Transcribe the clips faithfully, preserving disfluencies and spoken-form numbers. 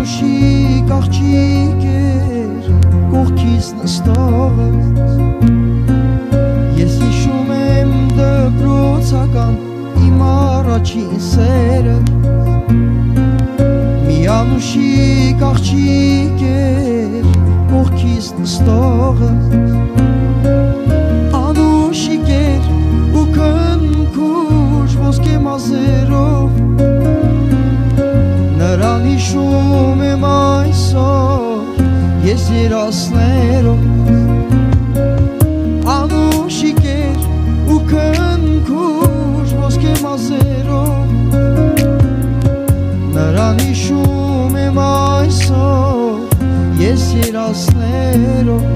Անուշիկ աղջիկ էր կողքիս նստողը, ես հիշում եմ դպրոցական իմ առաջին սերը, մի անուշիկ աղջիկ էր կողքիս նստողը, անուշիկ էր ու քնքուշ ոսկե մազերով, նրան հիշում եմ այսօր ես երասներով, անուշիկ էր ու քնքուշ ոսկե մազերով, նրան հիշում եմ այսօր ես երասներով։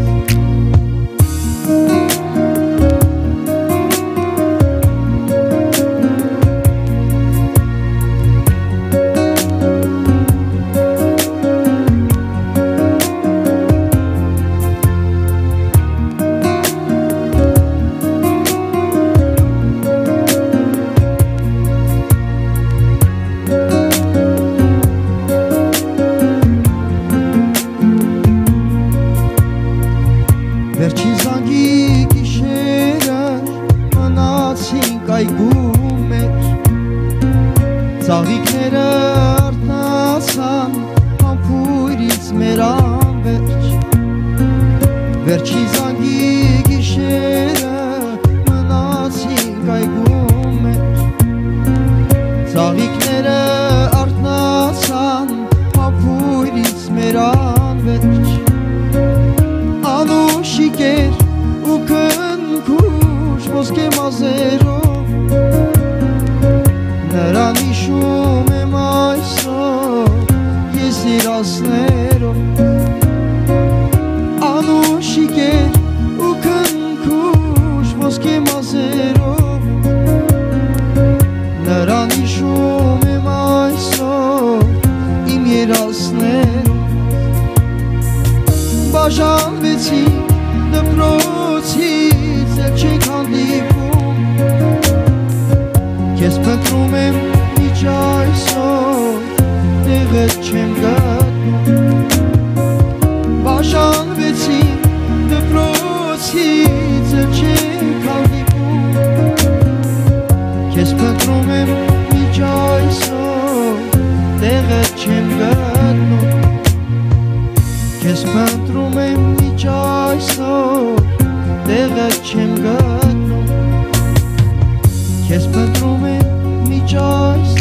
Վերջին զանգի գիշերը մնացինք այգու մեջ, ծաղիկները արթնացան համբույրից մեր անվերջ, վերջին զանգի գիշերը մնացինք այգու մեջ, ծաղիկները արթնացան համբույրից մեր անվերջ, անուշիկ էր ու քնքուշ ոսկե մազերով, նրան հիշում եմ այսօր ես երասներով, անուշիկ էր ու քնքուշ ոսկե մազերով, նրան հիշում եմ այսօր իմ երասներով, բաժանվեցինք դպրոցից էլ չենք հանդիպում, քեզ փնտրում եմ մինչ այսօր տեղդ չեմ գտնում, բաժանվեցինք դպրոցից էլ չենք հանդիպում, քեզ փնտրում եմ մինչ այսօր տեղդ չեմ գտնում, քեզ փնտրում եմ մինչ այսօր տեղդ չեմ գտնում, քեզ փնտրում եմ մինչ այսօր